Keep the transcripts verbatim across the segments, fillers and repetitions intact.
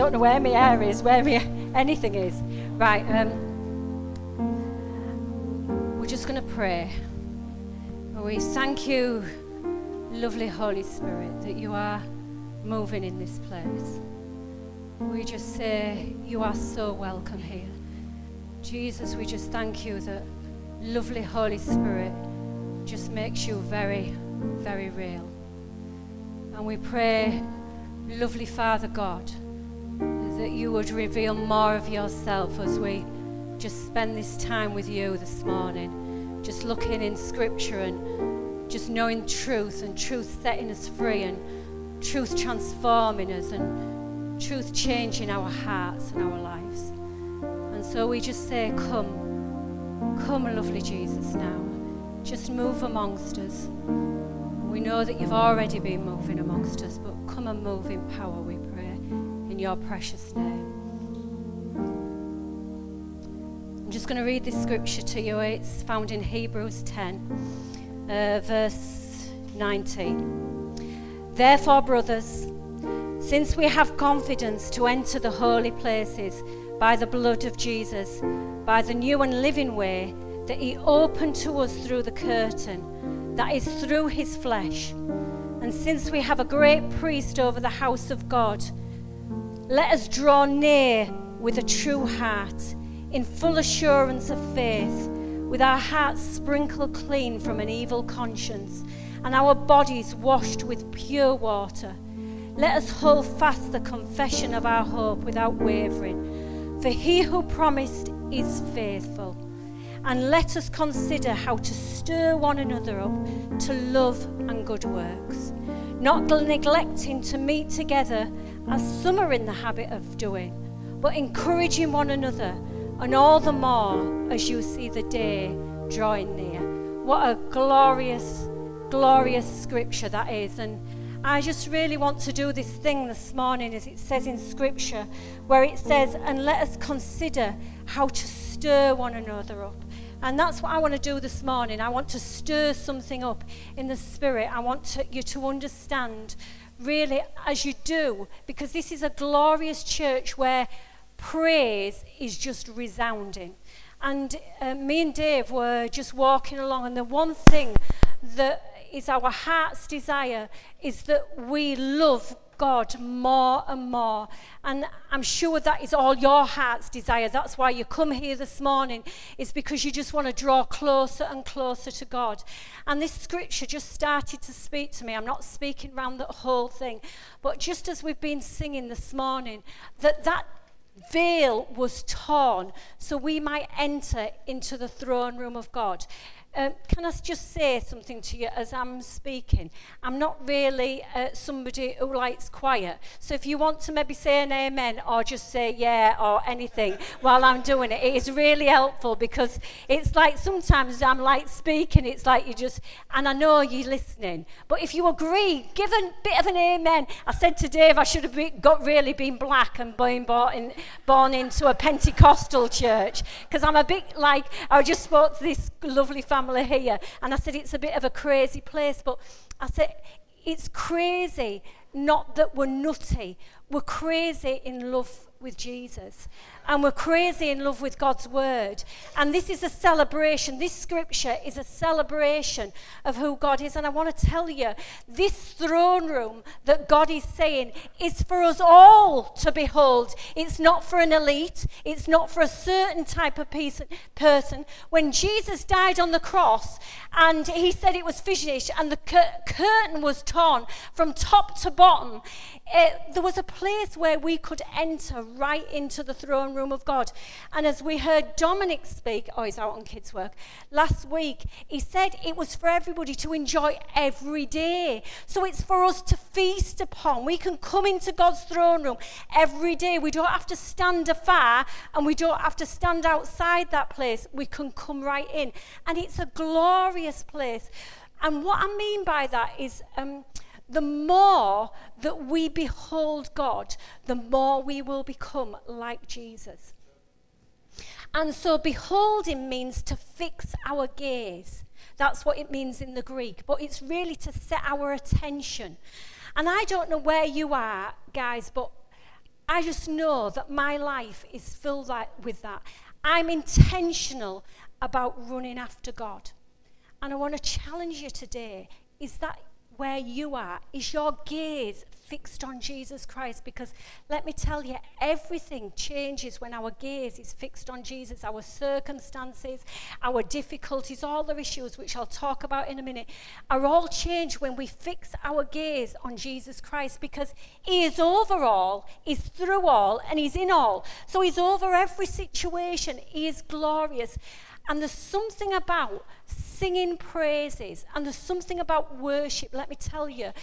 I don't know where my hair is, where my anything is. Right, um, we're just going to pray. We thank you, lovely Holy Spirit, that you are moving in this place. We just say you are so welcome here. Jesus, we just thank you that lovely Holy Spirit just makes you very, very real. And we pray, lovely Father God, that you would reveal more of yourself as we just spend this time with you this morning, just looking in Scripture and just knowing truth, and truth setting us free, and truth transforming us, and truth changing our hearts and our lives. And so we just say, come, come, lovely Jesus, now. Just move amongst us. We know that you've already been moving amongst us, but come and move in power, we pray, in your precious name. I'm just going to read this scripture to you. It's found in Hebrews ten, uh, verse nineteen. Therefore, brothers, since we have confidence to enter the holy places by the blood of Jesus, by the new and living way that he opened to us through the curtain, that is through his flesh, and since we have a great priest over the house of God, let us draw near with a true heart, in full assurance of faith, with our hearts sprinkled clean from an evil conscience, and our bodies washed with pure water. Let us hold fast the confession of our hope without wavering, for he who promised is faithful. And let us consider how to stir one another up to love and good works, not neglecting to meet together as some are in the habit of doing, but encouraging one another, and all the more as you see the day drawing near. What a glorious, glorious scripture that is. And I just really want to do this thing this morning, as it says in Scripture, where it says, and let us consider how to stir one another up. And that's what I want to do this morning. I want to stir something up in the Spirit. I want to, you to understand, really, as you do, because this is a glorious church where praise is just resounding. And uh, me and Dave were just walking along, and the one thing that is our heart's desire is that we love God more and more. And I'm sure that is all your heart's desire. That's why you come here this morning, is because you just want to draw closer and closer to God. And this scripture just started to speak to me. I'm not speaking around the whole thing, but just as we've been singing this morning, that that veil was torn so we might enter into the throne room of God. Um, can I just say something to you as I'm speaking? I'm not really uh, somebody who likes quiet. So if you want to maybe say an amen or just say yeah or anything while I'm doing it, it is really helpful, because it's like sometimes I'm like speaking, it's like you just, and I know you're listening. But if you agree, give a bit of an amen. I said to Dave I should have be, got really been black and been born, in, born into a Pentecostal church, because I'm a bit like, I just spoke to this lovely family here, and I said it's a bit of a crazy place, but I said it's crazy, not that we're nutty, we're crazy in love with Jesus, and we're crazy in love with God's word. And this is a celebration. This scripture is a celebration of who God is. And I want to tell you, this throne room that God is saying is for us all to behold. It's not for an elite. It's not for a certain type of piece, person. When Jesus died on the cross and he said it was finished, and the cur- curtain was torn from top to bottom, it, there was a place where we could enter right into the throne room of God. And as we heard Dominic speak, oh, he's out on kids' work, last week, he said it was for everybody to enjoy every day. So it's for us to feast upon. We can come into God's throne room every day. We don't have to stand afar, and we don't have to stand outside that place. We can come right in. And it's a glorious place. And what I mean by that is, um, the more that we behold God, the more we will become like Jesus. And so beholding means to fix our gaze. That's what it means in the Greek. But it's really to set our attention. And I don't know where you are, guys, but I just know that my life is filled with that. I'm intentional about running after God. And I want to challenge you today, is that where you are? Is your gaze fixed on Jesus Christ? Because let me tell you, everything changes when our gaze is fixed on Jesus. Our circumstances, our difficulties, all the issues, which I'll talk about in a minute, are all changed when we fix our gaze on Jesus Christ, because he is over all, he's through all, and he's in all. So he's over every situation. He is glorious. And there's something about singing praises, and there's something about worship, let me tell you.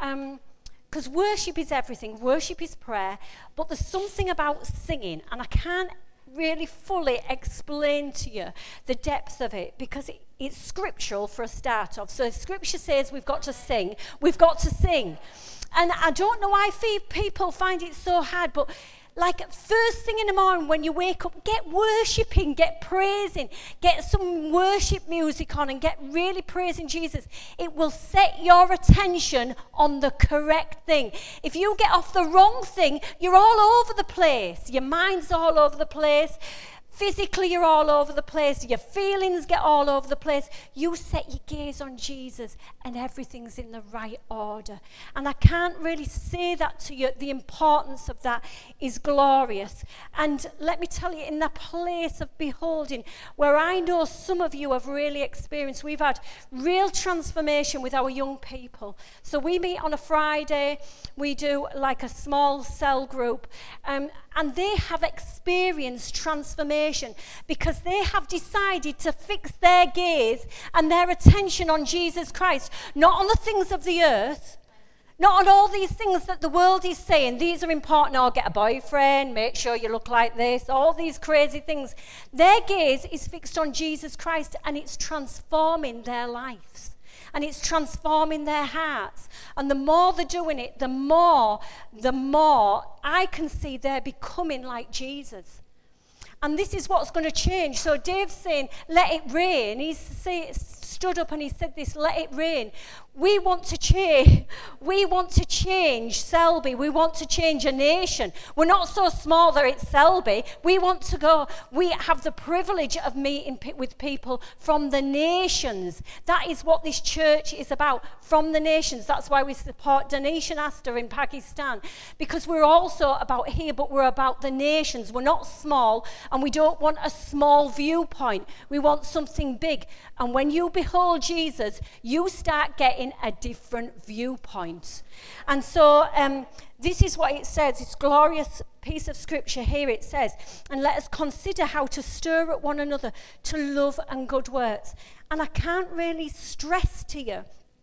Because um, worship is everything. Worship is prayer. But there's something about singing, and I can't really fully explain to you the depth of it, because it, it's scriptural for a start off. So scripture says we've got to sing. We've got to sing. And I don't know why people find it so hard, but like first thing in the morning when you wake up, get worshiping, get praising, get some worship music on and get really praising Jesus. It will set your attention on the correct thing. If you get off the wrong thing, you're all over the place. Your mind's all over the place. Physically, you're all over the place. Your feelings get all over the place. You set your gaze on Jesus and everything's in the right order. And I can't really say that to you. The importance of that is glorious. And let me tell you, in that place of beholding, where I know some of you have really experienced, we've had real transformation with our young people. So we meet on a Friday. We do like a small cell group. Um, and they have experienced transformation because they have decided to fix their gaze and their attention on Jesus Christ, not on the things of the earth, not on all these things that the world is saying. These are important. Oh, get a boyfriend, make sure you look like this, all these crazy things. Their gaze is fixed on Jesus Christ, and it's transforming their lives. And it's transforming their hearts. And the more they're doing it, the more, the more I can see they're becoming like Jesus. And this is what's going to change. So Dave's saying, let it rain. He's say, stood up and he said this, let it rain. We want to change. We want to change Selby. We want to change a nation. We're not so small that it's Selby. We want to go. We have the privilege of meeting with people from the nations. That is what this church is about, from the nations. That's why we support Danesh and Asta in Pakistan, because we're also about here, but we're about the nations. We're not small, and we don't want a small viewpoint. We want something big. And when you behold Jesus, you start getting a different viewpoint. And so um, this is what it says. It's a glorious piece of scripture here. It says, and let us consider how to stir up one another to love and good works. And I can't really stress to you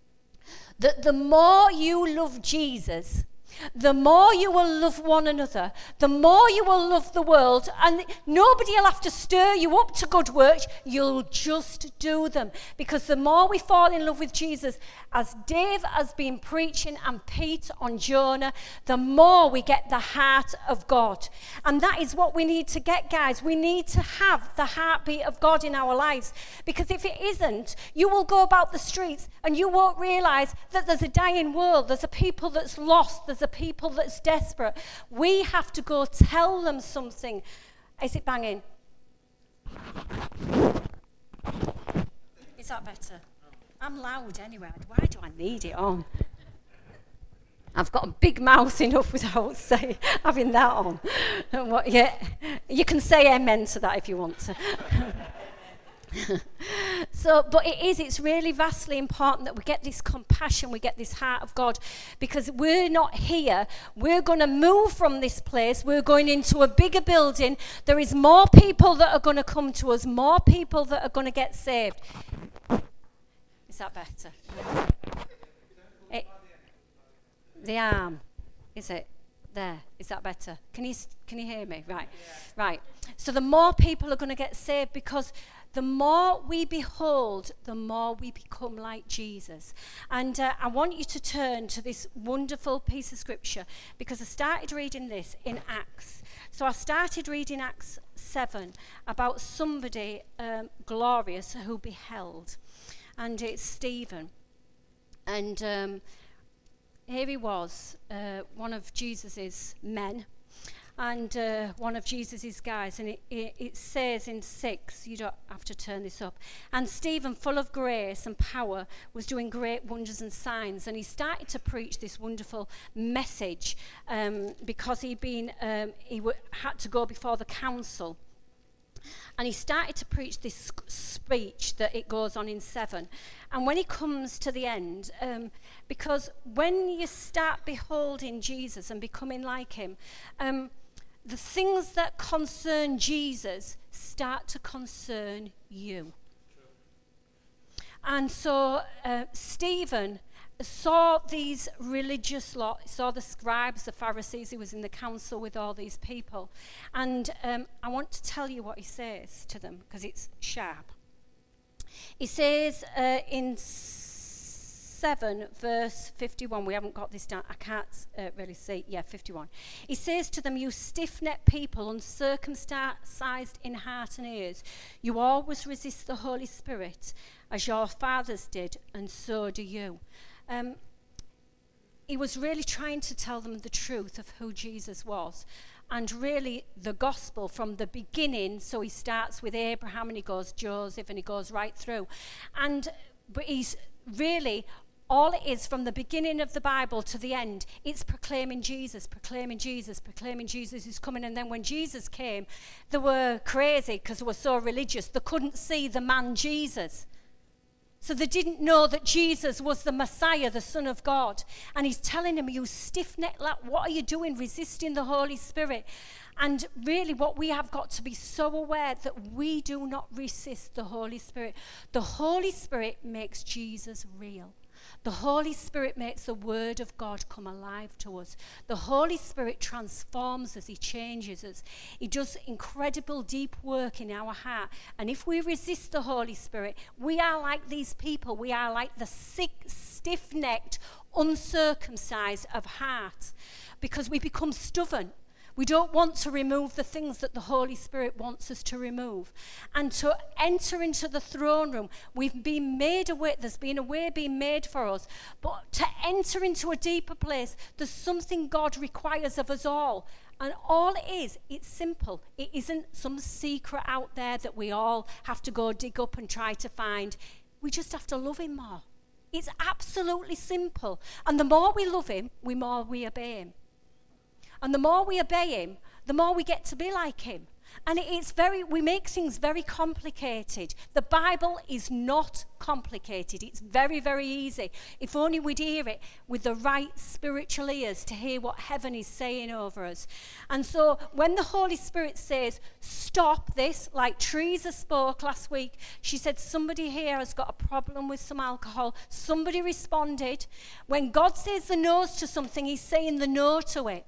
that the more you love Jesus, the more you will love one another, the more you will love the world, and nobody will have to stir you up to good works. You'll just do them, because the more we fall in love with Jesus, as Dave has been preaching and Pete on Jonah, the more we get the heart of God. And that is what we need to get, guys. We need to have the heartbeat of God in our lives, because if it isn't, you will go about the streets and you won't realize that there's a dying world, there's a people that's lost, there's a people that's desperate. We have to go tell them something. Is it banging? Is that better? I'm loud anyway. Why do I need it on? I've got a big mouth enough without say, having that on. What, yeah, you can say amen to that if you want to. So, but it is, it's really vastly important that we get this compassion, we get this heart of God, because we're not here. We're going to move from this place. We're going into a bigger building. There is more people that are going to come to us, more people that are going to get saved. Is that better? It, the arm, is it? There, is that better? Can you can you hear me? Right, yeah. Right. So the more people are going to get saved, because the more we behold, the more we become like Jesus. And uh, I want you to turn to this wonderful piece of scripture, because I started reading this in Acts. So I started reading Acts seven about somebody um, glorious who beheld, and it's Stephen. And um, here he was, uh, one of Jesus's men, and uh, one of Jesus's guys, and it, it, it says in six, you don't have to turn this up, and Stephen, full of grace and power, was doing great wonders and signs, and he started to preach this wonderful message um, because he'd been, um, he w- had to go before the council. And he started to preach this speech that it goes on in seven. And when he comes to the end, um, because when you start beholding Jesus and becoming like him, um, the things that concern Jesus start to concern you. And so uh, Stephen saw these religious lot, saw the scribes, the Pharisees, he was in the council with all these people. And um, I want to tell you what he says to them, because it's sharp. He says uh, in seven, verse fifty-one, we haven't got this down, I can't uh, really see, yeah, fifty-one. He says to them, you stiff-necked people, uncircumcised in heart and ears, you always resist the Holy Spirit, as your fathers did, and so do you. Um, he was really trying to tell them the truth of who Jesus was, and really the gospel from the beginning. So he starts with Abraham and he goes Joseph and he goes right through, and but he's really, all it is from the beginning of the Bible to the end, it's proclaiming Jesus, proclaiming Jesus, proclaiming Jesus is coming. And then when Jesus came, they were crazy because they were so religious, they couldn't see the man Jesus. So they didn't know that Jesus was the Messiah, the Son of God. And he's telling them, you stiff-necked lad, what are you doing resisting the Holy Spirit? And really what we have got to be so aware that we do not resist the Holy Spirit. The Holy Spirit makes Jesus real. The Holy Spirit makes the Word of God come alive to us. The Holy Spirit transforms us. He changes us. He does incredible deep work in our heart. And if we resist the Holy Spirit, we are like these people. We are like the sick, stiff-necked, uncircumcised of heart, because we become stubborn. We don't want to remove the things that the Holy Spirit wants us to remove. And to enter into the throne room, we've been made a way, there's been a way being made for us. But to enter into a deeper place, there's something God requires of us all. And all it is, it's simple. It isn't some secret out there that we all have to go dig up and try to find. We just have to love him more. It's absolutely simple. And the more we love him, the more we obey him. And the more we obey him, the more we get to be like him. And it's very, we make things very complicated. The Bible is not complicated. It's very, very easy. If only we'd hear it with the right spiritual ears to hear what heaven is saying over us. And so when the Holy Spirit says, stop this, like Teresa spoke last week, she said, somebody here has got a problem with some alcohol. Somebody responded. When God says the no to something, he's saying the no to it.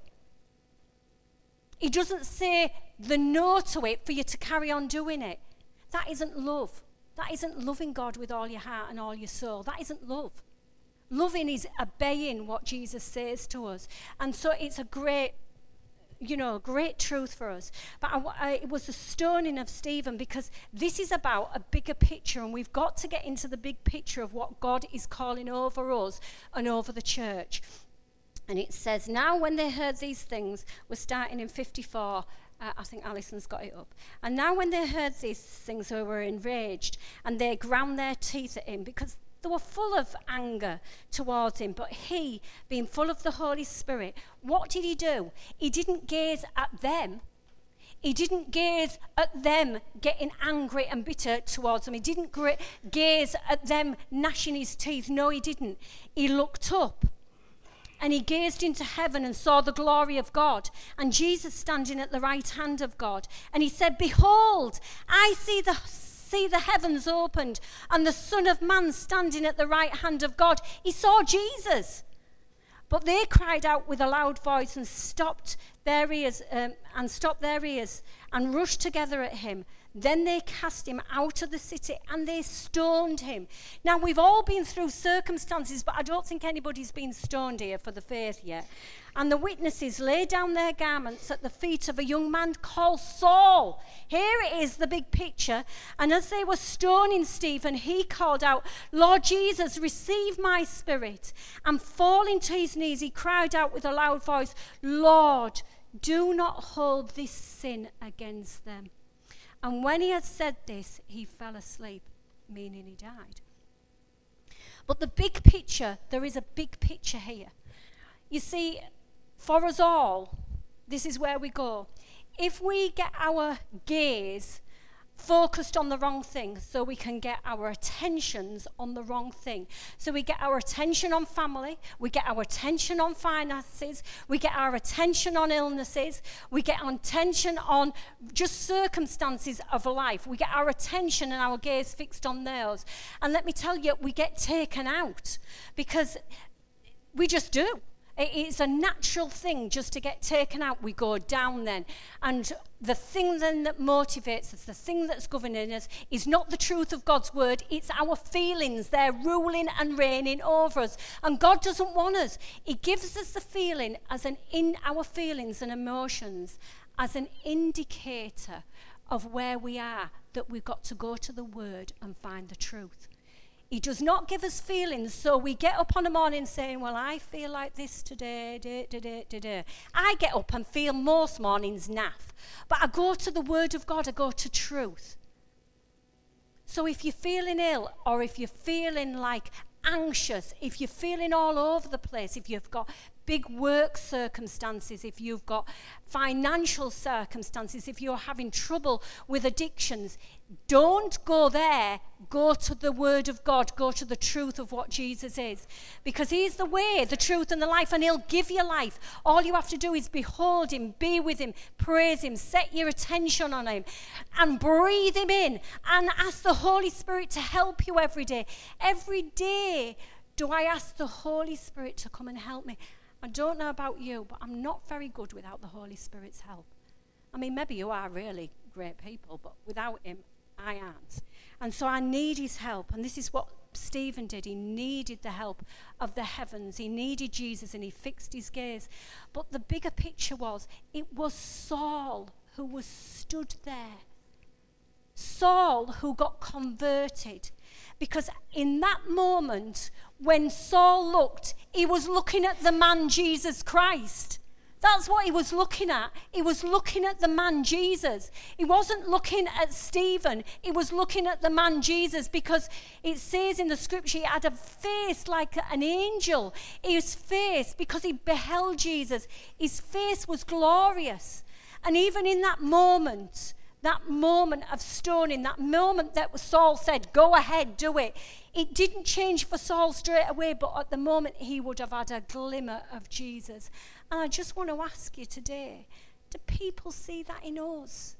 He doesn't say the no to it for you to carry on doing it. That isn't love. That isn't loving God with all your heart and all your soul. That isn't love. Loving is obeying what Jesus says to us. And so it's a great, you know, great truth for us. But I, I, it was the stoning of Stephen, because this is about a bigger picture, and we've got to get into the big picture of what God is calling over us and over the church. And it says, now when they heard these things, we're starting in fifty-four, uh, I think Alison's got it up. And now when they heard these things, they were enraged, and they ground their teeth at him, because they were full of anger towards him. But he, being full of the Holy Spirit, what did he do? He didn't gaze at them. He didn't gaze at them getting angry and bitter towards them. He didn't gra- gaze at them gnashing his teeth. No, he didn't. He looked up. And he gazed into heaven and saw the glory of God, and Jesus standing at the right hand of God. And he said, behold, I see the see the heavens opened, and the Son of Man standing at the right hand of God. He saw Jesus. But they cried out with a loud voice and stopped their ears um, and stopped their ears and rushed together at him. Then they cast him out of the city and they stoned him. Now, we've all been through circumstances, but I don't think anybody's been stoned here for the faith yet. And the witnesses laid down their garments at the feet of a young man called Saul. Here it is, the big picture. And as they were stoning Stephen, he called out, Lord Jesus, receive my spirit. And falling to his knees, he cried out with a loud voice, Lord, do not hold this sin against them. And when he had said this, he fell asleep, meaning he died. But the big picture, there is a big picture here. You see, for us all, this is where we go. If we get our gaze focused on the wrong thing, so we can get our attentions on the wrong thing. So we get our attention on family, we get our attention on finances, we get our attention on illnesses, we get our attention on just circumstances of life. We get our attention and our gaze fixed on those. And let me tell you, we get taken out because we just do. It's a natural thing just to get taken out. We go down then. And the thing then that motivates us, the thing that's governing us, is not the truth of God's word. It's our feelings. They're ruling and reigning over us. And God doesn't want us. He gives us the feeling as an in our feelings and emotions as an indicator of where we are, that we've got to go to the word and find the truth. He does not give us feelings, so we get up on a morning saying, well, I feel like this today, da, da, da, da, da. I get up and feel most mornings naff, but I go to the word of God, I go to truth. So if you're feeling ill, or if you're feeling like anxious, if you're feeling all over the place, if you've got big work circumstances, if you've got financial circumstances, if you're having trouble with addictions, don't go there. Go to the word of God. Go to the truth of what Jesus is. Because he's the way, the truth, and the life, and he'll give you life. All you have to do is behold him, be with him, praise him, set your attention on him, and breathe him in, and ask the Holy Spirit to help you every day. Every day do I ask the Holy Spirit to come and help me. I don't know about you, but I'm not very good without the Holy Spirit's help. I mean, maybe you are really great people, but without him, I aren't. And so I need his help. And this is what Stephen did. He needed the help of the heavens. He needed Jesus, and he fixed his gaze. But the bigger picture was, it was Saul who was stood there. Saul who got converted. Because in that moment, when Saul looked, he was looking at the man Jesus Christ. That's what he was looking at. He was looking at the man Jesus. He wasn't looking at Stephen. He was looking at the man Jesus, because it says in the scripture he had a face like an angel. His face, because he beheld Jesus, his face was glorious. And even in that moment, that moment of stoning, that moment that Saul said, go ahead, do it, it didn't change for Saul straight away, but at the moment he would have had a glimmer of Jesus. And I just want to ask you today, do people see that in us?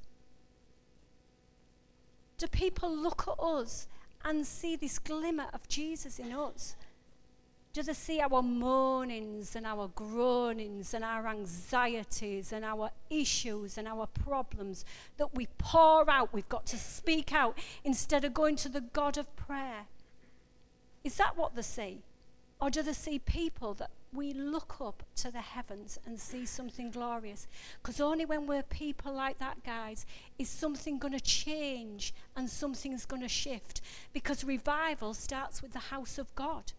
Do people look at us and see this glimmer of Jesus in us? Do they see our moanings and our groanings and our anxieties and our issues and our problems that we pour out? We've got to speak out instead of going to the God of prayer. Is that what they see? Or do they see people that we look up to the heavens and see something glorious? Because only when we're people like that, guys, is something going to change and something's going to shift. Because revival starts with the house of God.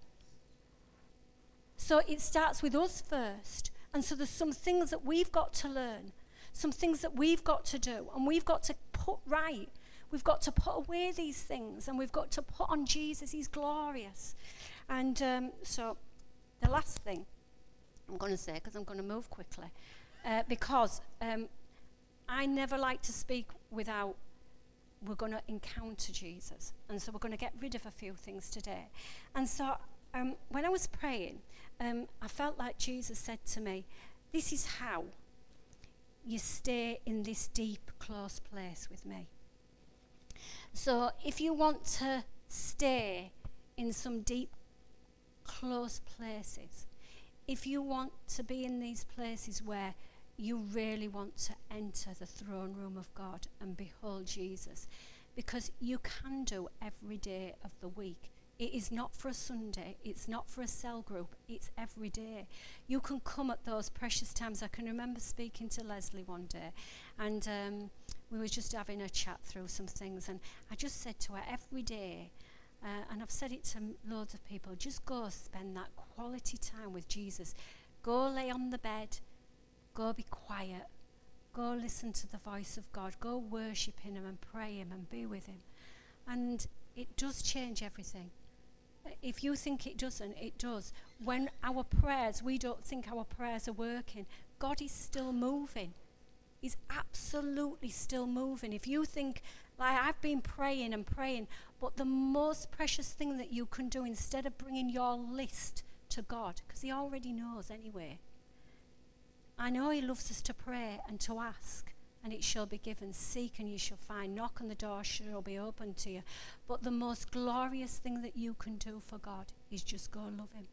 So it starts with us first. And so there's some things that we've got to learn, some things that we've got to do, and we've got to put right. We've got to put away these things, and we've got to put on Jesus. He's glorious. And um, so the last thing I'm going to say, because I'm going to move quickly, uh, because um, I never like to speak without we're going to encounter Jesus. And so we're going to get rid of a few things today. And so um, when I was praying, um, I felt like Jesus said to me, this is how you stay in this deep, close place with me. So if you want to stay in some deep, close places, if you want to be in these places where you really want to enter the throne room of God and behold Jesus, because you can do every day of the week. It is not for a Sunday, it's not for a cell group, it's every day. You can come at those precious times. I can remember speaking to Leslie one day, and um, we were just having a chat through some things, and I just said to her, every day, uh, and I've said it to loads of people, just go spend that quality time with Jesus. Go lay on the bed, go be quiet. Go listen to the voice of God. Go worship him and pray him and be with him. And it does change everything. If you think it doesn't, it does. When our prayers, we don't think our prayers are working, God is still moving. He's absolutely still moving. If you think, like I've been praying and praying, but the most precious thing that you can do, instead of bringing your list to God, because he already knows anyway. I know he loves us to pray and to ask, and it shall be given. Seek and you shall find. Knock and the door shall be opened to you. But the most glorious thing that you can do for God is just go love him.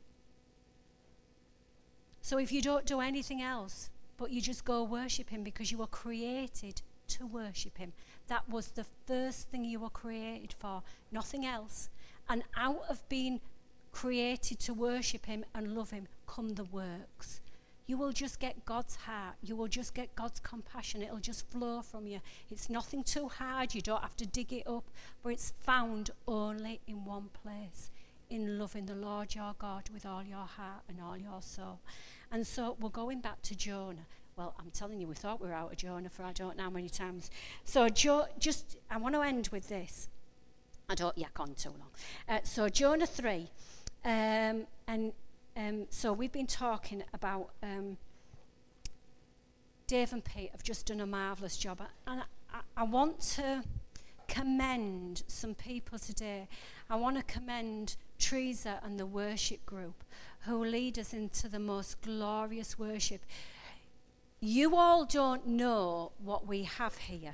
So if you don't do anything else, but you just go worship him, because you were created to worship him. That was the first thing you were created for, nothing else. And out of being created to worship him and love him come the works. You will just get God's heart. You will just get God's compassion. It'll just flow from you. It's nothing too hard. You don't have to dig it up. But it's found only in one place, in loving the Lord your God with all your heart and all your soul. And so we're going back to Jonah. Well, I'm telling you, we thought we were out of Jonah for I don't know how many times. So jo- just, I want to end with this. I don't yak on too long. Uh, so Jonah three. Um, and um, so we've been talking about um, Dave and Pete have just done a marvellous job. And I, I want to commend some people today. I want to commend Teresa and the worship group who lead us into the most glorious worship. You all don't know what we have here.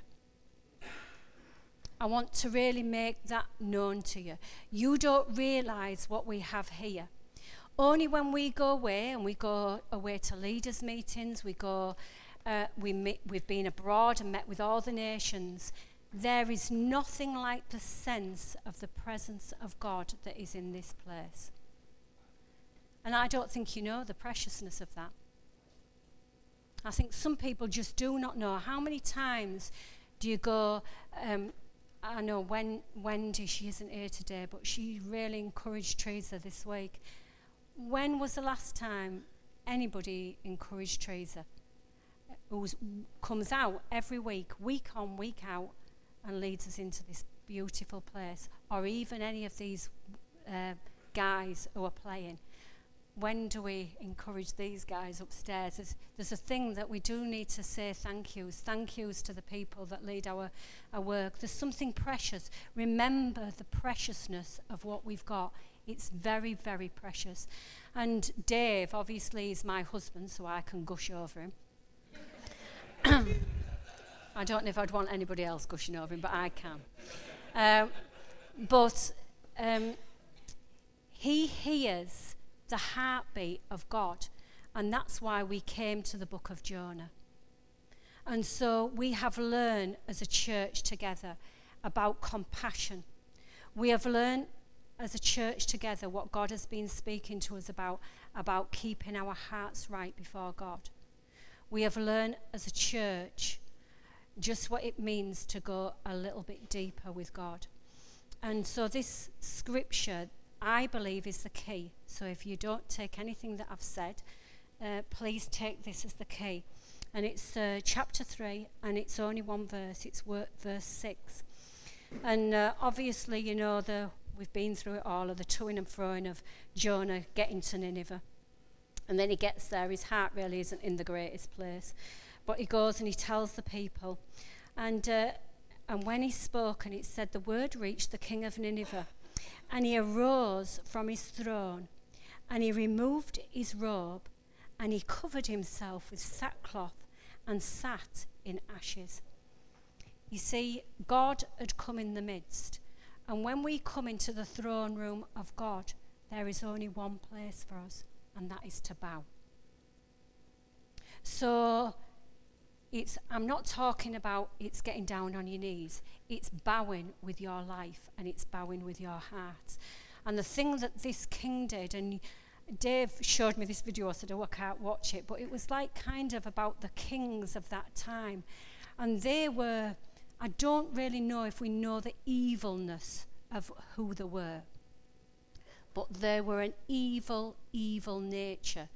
I want to really make that known to you. You don't realise what we have here. Only when we go away, and we go away to leaders' meetings, we go, uh, we meet, we've been abroad and met with all the nations, there is nothing like the sense of the presence of God that is in this place. And I don't think you know the preciousness of that. I think some people just do not know. How many times do you go, um, I know when Wendy, she isn't here today, but she really encouraged Teresa this week. When was the last time anybody encouraged Teresa? Who comes out every week, week on, week out, and leads us into this beautiful place. Or even any of these uh, guys who are playing. When do we encourage these guys upstairs? There's, there's a thing that we do need to say thank yous. Thank yous to the people that lead our, our work. There's something precious. Remember the preciousness of what we've got. It's very, very precious. And Dave, obviously, is my husband, so I can gush over him. I don't know if I'd want anybody else gushing over him, but I can. Um, but um, he hears the heartbeat of God, and that's why we came to the book of Jonah. And so we have learned as a church together about compassion. We have learned as a church together what God has been speaking to us about, about keeping our hearts right before God. We have learned as a church just what it means to go a little bit deeper with God. And so this scripture, I believe, is the key. So if you don't take anything that I've said, uh, please take this as the key. And it's uh, chapter three, and it's only one verse. It's wor- verse six. And uh, obviously, you know, the we've been through it all, of the toing and froing of Jonah getting to Nineveh. And then he gets there. His heart really isn't in the greatest place. But he goes and he tells the people. And, uh, and when he spoke, and it said, the word reached the king of Nineveh. And he arose from his throne, and he removed his robe, and he covered himself with sackcloth and sat in ashes. You see, God had come in the midst. And when we come into the throne room of God, there is only one place for us, and that is to bow. So it's, I'm not talking about it's getting down on your knees. It's bowing with your life, and it's bowing with your heart. And the thing that this king did, and Dave showed me this video, I said, oh, I can't watch it, but it was like kind of about the kings of that time. And they were, I don't really know if we know the evilness of who they were, but they were an evil, evil nature.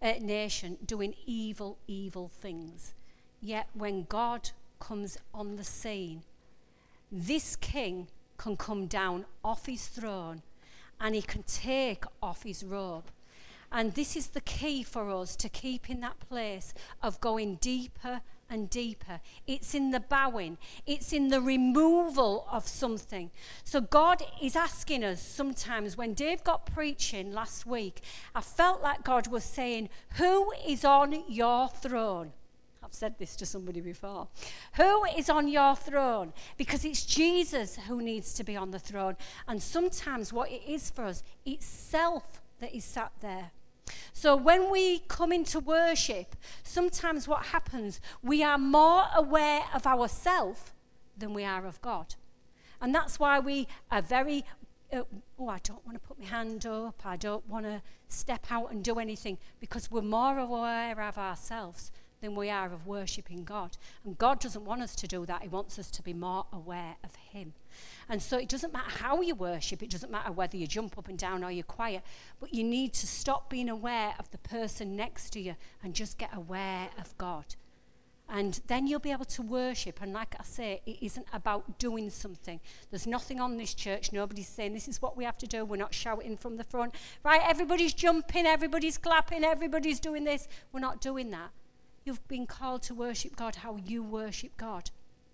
uh, nation doing evil, evil things. Yet when God comes on the scene, this king can come down off his throne and he can take off his robe. And this is the key for us to keep in that place of going deeper and deeper. It's in the bowing. It's in the removal of something. So God is asking us sometimes, when Dave got preaching last week, I felt like God was saying, who is on your throne? I've said this to somebody before. Who is on your throne? Because it's Jesus who needs to be on the throne. And sometimes what it is for us, it's self that is sat there. So when we come into worship, sometimes what happens, we are more aware of ourselves than we are of God. And that's why we are very, uh, oh, I don't want to put my hand up, I don't want to step out and do anything, because we're more aware of ourselves than we are of worshipping God. And God doesn't want us to do that. He wants us to be more aware of him. And so it doesn't matter how you worship, it doesn't matter whether you jump up and down or you're quiet, but you need to stop being aware of the person next to you and just get aware of God. And then you'll be able to worship. And like I say, it isn't about doing something. There's nothing on this church. Nobody's saying this is what we have to do. We're not shouting from the front. Right, everybody's jumping, everybody's clapping, everybody's doing this. We're not doing that. You've been called to worship God how you worship God.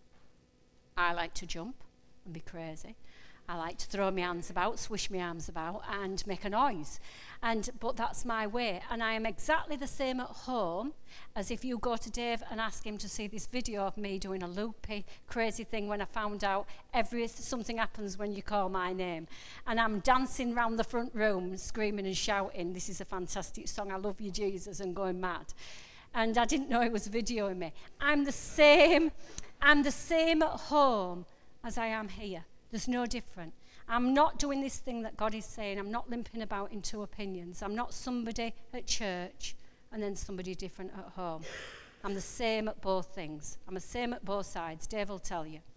I like to jump and be crazy. I like to throw my hands about, swish my arms about and make a noise. And but that's my way. And I am exactly the same at home as if you go to Dave and ask him to see this video of me doing a loopy, crazy thing when I found out every something happens when you call my name. And I'm dancing round the front room, screaming and shouting, this is a fantastic song, I love you, Jesus, and going mad. And I didn't know he was videoing me. I'm the same, I'm the same at home as I am here. There's no different. I'm not doing this thing that God is saying. I'm not limping about in two opinions. I'm not somebody at church and then somebody different at home. I'm the same at both things. I'm the same at both sides. Dave will tell you.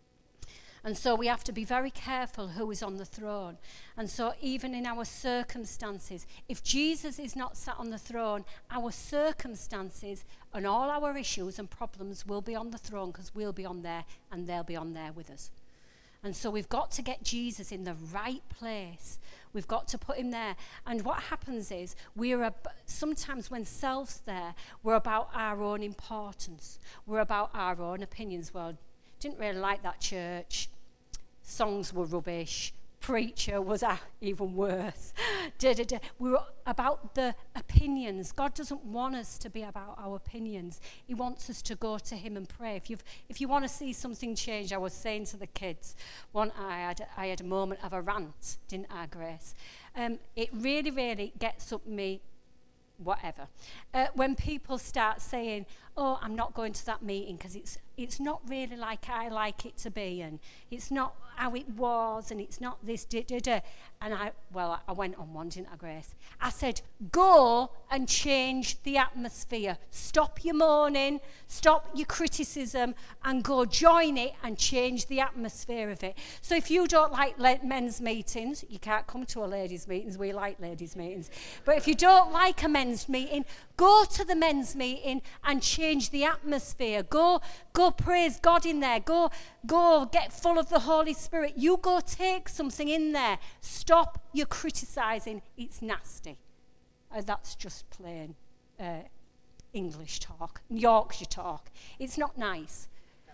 And so we have to be very careful who is on the throne. And so even in our circumstances, if Jesus is not sat on the throne, our circumstances and all our issues and problems will be on the throne, because we'll be on there and they'll be on there with us. And so we've got to get Jesus in the right place. We've got to put him there. And what happens is, we're ab- sometimes when self's there, we're about our own importance. We're about our own opinions. Well, didn't really like that church. Songs were rubbish. Preacher was uh, even worse. da, da, da. We were about the opinions. God doesn't want us to be about our opinions. He wants us to go to him and pray. If you've, if you want to see something change, I was saying to the kids, one I had, I had a moment of a rant, didn't I, Grace? Um, it really, really gets up me. Whatever. Uh, when people start saying, oh, I'm not going to that meeting because it's it's not really like I like it to be, and it's not how it was, and it's not this, da, da, da. And I, well, I went on one, didn't I, Grace? I said, go and change the atmosphere. Stop your moaning, stop your criticism, and go join it and change the atmosphere of it. So if you don't like le- men's meetings, you can't come to a ladies' meetings. We like ladies' meetings. But if you don't like a men's meeting, go to the men's meeting and change the atmosphere. Go, go praise God in there. Go, go get full of the Holy Spirit. You go take something in there. Stop your criticising. It's nasty. Uh, that's just plain uh, English talk, Yorkshire talk. It's not nice.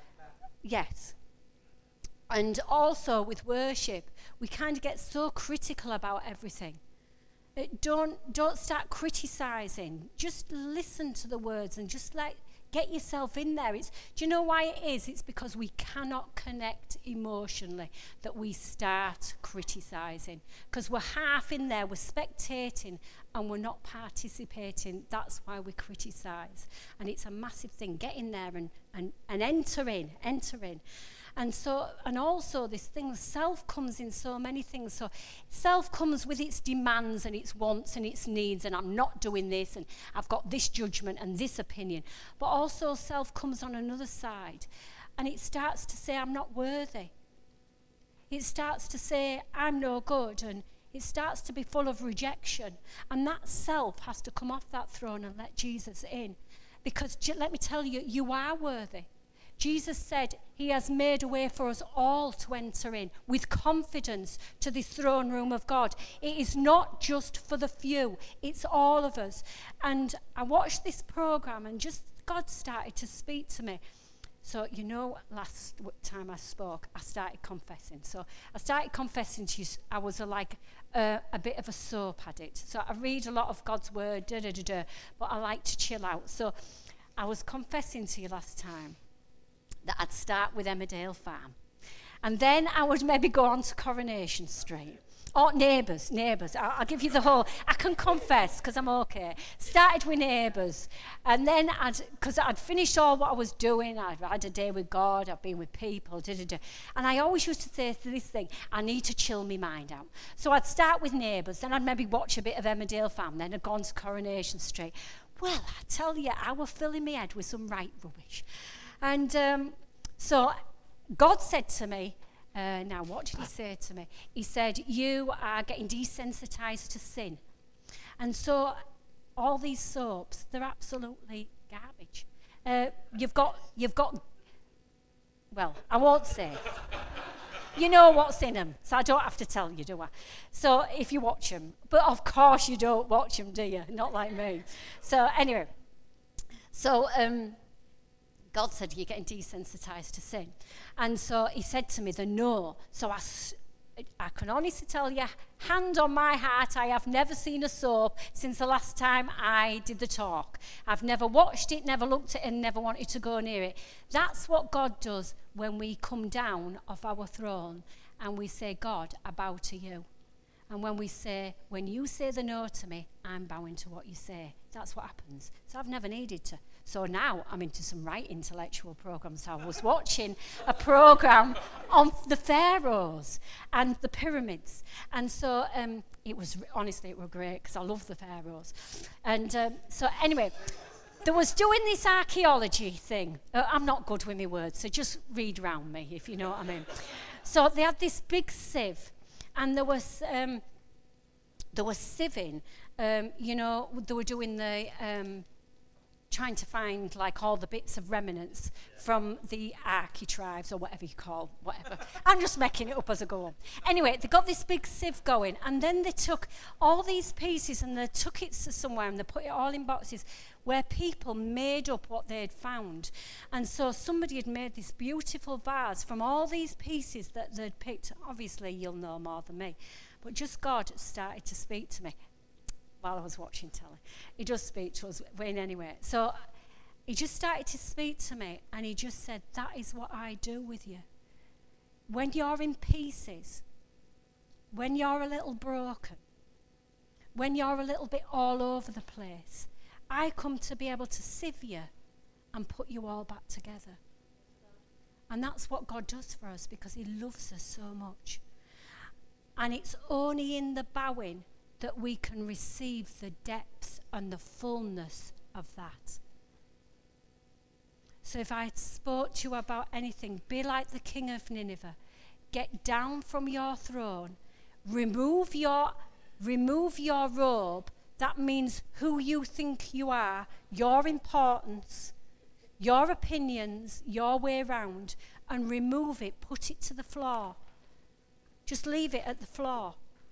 Yes. And also with worship, we kind of get so critical about everything. Uh, don't don't start criticising. Just listen to the words and just like get yourself in there. It's, do you know why it is? It's because we cannot connect emotionally that we start criticising. Because we're half in there, we're spectating, and we're not participating. That's why we criticise. And it's a massive thing. Get in there and, and, and enter in, enter in. And so, and also this thing, self comes in so many things. So self comes with its demands and its wants and its needs, and I'm not doing this, and I've got this judgment and this opinion. But also self comes on another side, and it starts to say, I'm not worthy. It starts to say, I'm no good, and It starts to be full of rejection. And that self has to come off that throne and let Jesus in. Because let me tell you, you are worthy. Jesus said he has made a way for us all to enter in with confidence to this throne room of God. It is not just for the few, it's all of us. And I watched this program and just God started to speak to me. So, you know, last time I spoke, I started confessing. So I started confessing to you, I was a, like uh, a bit of a soap addict. So I read a lot of God's word, da da da da, but I like to chill out. So I was confessing to you last time that I'd start with Emmerdale Farm. And then I would maybe go on to Coronation Street. Or Neighbours, Neighbours. I'll, I'll give you the whole, I can confess because I'm okay. Started with Neighbours. And then I'd, because I'd finished all what I was doing, I'd had a day with God, I'd been with people, da da da. And I always used to say to this thing, I need to chill my mind out. So I'd start with Neighbours, then I'd maybe watch a bit of Emmerdale Farm, then I'd go on to Coronation Street. Well, I tell you, I was filling my head with some right rubbish. And um, so God said to me, uh, now what did he say to me? He said, you are getting desensitized to sin. And so all these soaps, they're absolutely garbage. Uh, you've got, you've got, well, I won't say. You know what's in them, so I don't have to tell you, do I? So if you watch them. But of course you don't watch them, do you? Not like me. So anyway, so... Um, God said, you're getting desensitized to sin. And so he said to me, the no. So I, I can honestly tell you, hand on my heart, I have never seen a soap since the last time I did the talk. I've never watched it, never looked at it, and never wanted to go near it. That's what God does when we come down off our throne and we say, God, I bow to you. And when we say, when you say the no to me, I'm bowing to what you say. That's what happens. So I've never needed to. So now I'm into some right intellectual programs. So I was watching a program on the pharaohs and the pyramids. And so um, it was, honestly, it was great because I love the pharaohs. And um, so anyway, there was doing this archaeology thing. Uh, I'm not good with my words, so just read round me, if you know what I mean. So they had this big sieve. And there was um, there was sieving, um, you know, they were doing the, um, trying to find like all the bits of remnants from the architraves or whatever you call, whatever. I'm just making it up as I go on. Anyway, they got this big sieve going, and then they took all these pieces and they took it to somewhere and they put it all in boxes where people made up what they'd found. And so somebody had made this beautiful vase from all these pieces that they'd picked. Obviously, you'll know more than me. But just God started to speak to me while I was watching telly. He does speak to us in any way. So he just started to speak to me, and he just said, that is what I do with you. When you're in pieces, when you're a little broken, when you're a little bit all over the place, I come to be able to sieve you and put you all back together. And that's what God does for us because he loves us so much. And it's only in the bowing that we can receive the depth and the fullness of that. So if I spoke to you about anything, be like the king of Nineveh. Get down from your throne. Remove your, remove your robe. That means who you think you are, your importance, your opinions, your way round, and remove it, put it to the floor. Just leave it at the floor.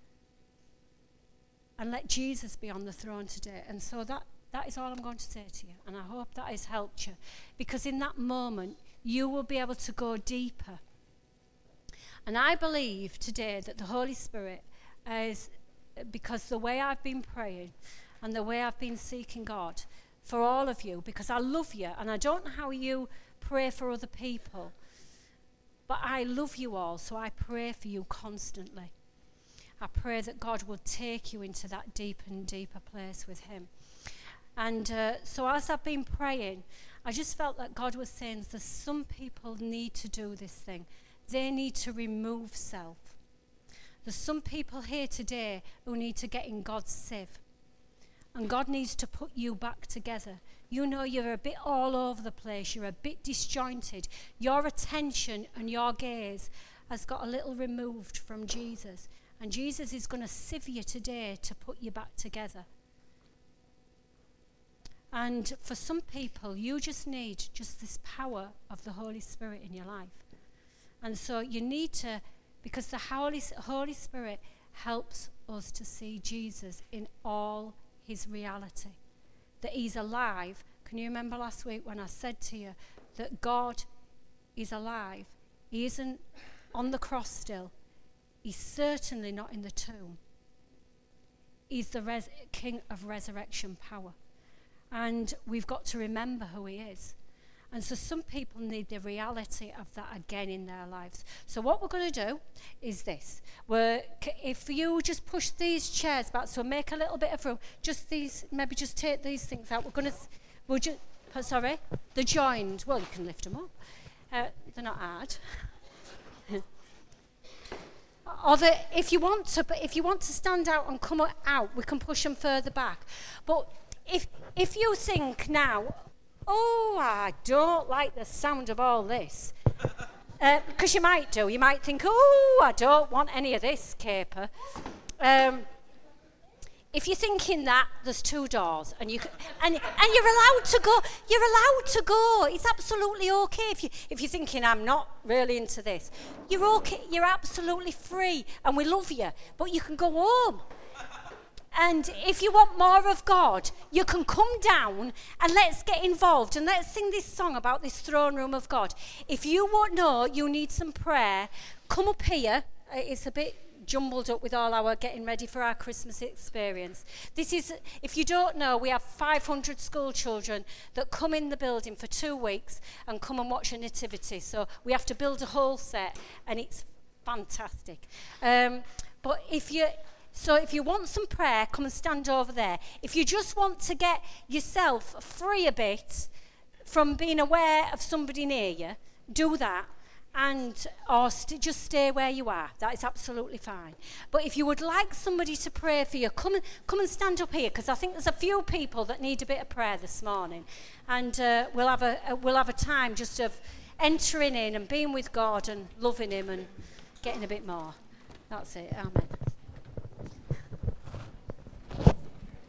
And let Jesus be on the throne today. And so that, that is all I'm going to say to you. And I hope that has helped you. Because in that moment, you will be able to go deeper. And I believe today that the Holy Spirit is, because the way I've been praying and the way I've been seeking God for all of you, because I love you, and I don't know how you pray for other people, but I love you all, so I pray for you constantly. I pray that God will take you into that deeper and deeper place with him. And uh, so as I've been praying, I just felt that God was saying that some people need to do this thing. They need to remove self. There's some people here today who need to get in God's sieve. And God needs to put you back together. You know you're a bit all over the place. You're a bit disjointed. Your attention and your gaze has got a little removed from Jesus. And Jesus is going to sieve you today to put you back together. And for some people, you just need just this power of the Holy Spirit in your life. And so you need to, because the Holy, Holy Spirit helps us to see Jesus in all his reality. That he's alive. Can you remember last week when I said to you that God is alive? He isn't on the cross still. He's certainly not in the tomb. He's the res- King of resurrection power. And we've got to remember who he is. And so some people need the reality of that again in their lives. So what we're going to do is this. We're, if you just push these chairs back, so make a little bit of room, just these, maybe just take these things out. We're going to, we'll just, sorry, they're joined. Well, you can lift them up. Uh, they're not hard. Or the, if you want to, but if you want to stand out and come out, we can push them further back. But if if you think now, oh, I don't like the sound of all this, uh, because you might do. You might think, oh, I don't want any of this caper. Um, if you're thinking that, there's two doors, and you can, and and you're allowed to go. You're allowed to go. It's absolutely okay if you if you're thinking I'm not really into this. You're okay. You're absolutely free, and we love you. But you can go home. And if you want more of God, you can come down and let's get involved and let's sing this song about this throne room of God. If you won't know you need some prayer, come up here. It's a bit jumbled up with all our getting ready for our Christmas experience. This is, if you don't know, we have five hundred school children that come in the building for two weeks and come and watch a nativity. So we have to build a whole set and it's fantastic. Um, but if you... So if you want some prayer, come and stand over there. If you just want to get yourself free a bit from being aware of somebody near you, do that. And or st- just stay where you are. That is absolutely fine. But if you would like somebody to pray for you, come and, come and stand up here, because I think there's a few people that need a bit of prayer this morning. And uh, we'll have a, a we'll have a time just of entering in and being with God and loving him and getting a bit more. That's it. Amen.